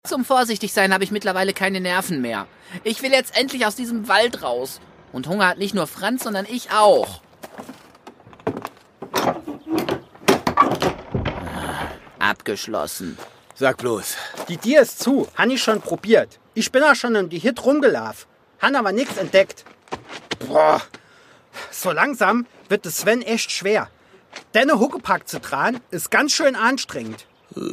Zum Vorsichtigsein habe ich mittlerweile keine Nerven mehr. Ich will jetzt endlich aus diesem Wald raus. Und Hunger hat nicht nur Franz, sondern ich auch. Abgeschlossen. Sag bloß. Die Tür ist zu, han ich schon probiert. Ich bin auch schon um die Hit rumgelaufen. Han aber nichts entdeckt. Boah, so langsam wird es Sven echt schwer. Deine Huckepack zu tragen ist ganz schön anstrengend.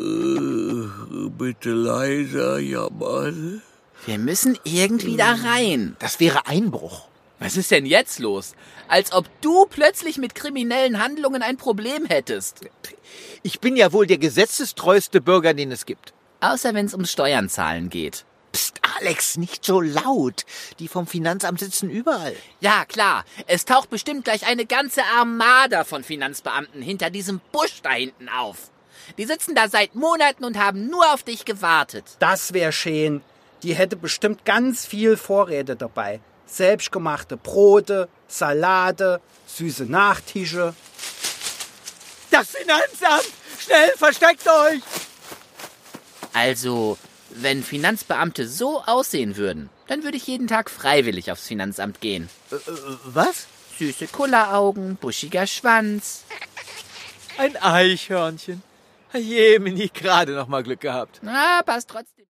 Bitte leiser, ja Mann. Wir müssen irgendwie da rein. Das wäre Einbruch. Was ist denn jetzt los? Als ob du plötzlich mit kriminellen Handlungen ein Problem hättest. Ich bin ja wohl der gesetzestreueste Bürger, den es gibt. Außer wenn es ums Steuern zahlen geht. Psst, Alex, nicht so laut. Die vom Finanzamt sitzen überall. Ja, klar. Es taucht bestimmt gleich eine ganze Armada von Finanzbeamten hinter diesem Busch da hinten auf. Die sitzen da seit Monaten und haben nur auf dich gewartet. Das wär schön. Die hätte bestimmt ganz viel Vorräte dabei. Selbstgemachte Brote, Salate, süße Nachtische. Das Finanzamt! Schnell, versteckt euch! Also, wenn Finanzbeamte so aussehen würden, dann würde ich jeden Tag freiwillig aufs Finanzamt gehen. Was? Süße Kulleraugen, buschiger Schwanz. Ein Eichhörnchen. Jemini, gerade noch mal Glück gehabt. Na, passt trotzdem.